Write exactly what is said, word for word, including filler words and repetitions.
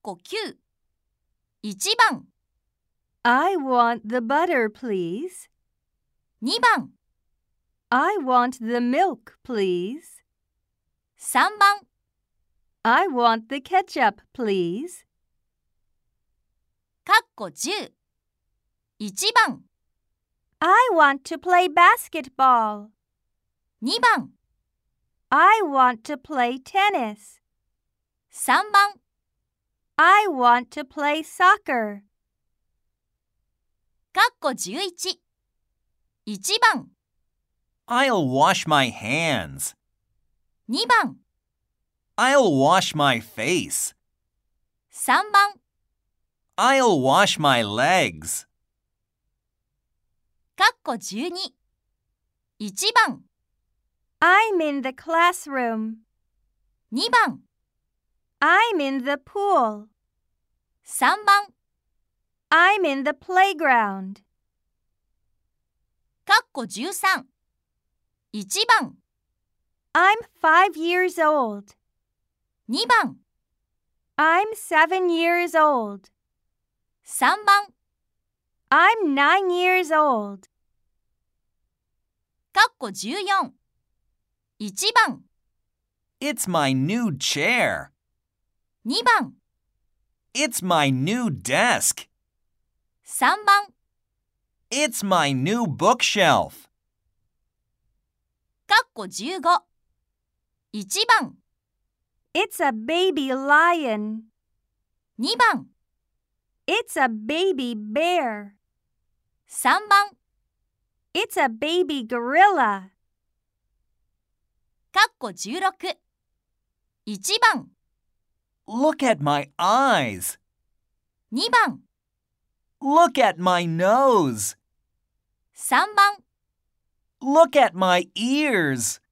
こきゅう。いちばん I want the butter, please. にばん I want the milk, please. さんばん I want the ketchup, please. かっこじゅう。いちばん I want to play basketball. にばん I want to play tennis. さんばん I want to play soccer. かっこじゅういち。いちばん I'll wash my hands. にばん I'll wash my face. さんばん I'll wash my legs. かっこじゅうに。いちばん I'm in the classroom. にばん I'm in the pool. さんばん I'm in the playground. かっこじゅうさん。いちばん I'm five years old. にばん I'm seven years old. さんばん I'm nine years old. かっこじゅうよん。いちばん It's my new chair. にばん It's my new desk. さんばん It's my new bookshelf. かっこじゅうご。いちばん It's a baby lion. にばん It's a baby bear. さんばん It's a baby gorilla. かっこじゅうろく。いちばん Look at my eyes. にばん Look at my nose. さんばん Look at my ears.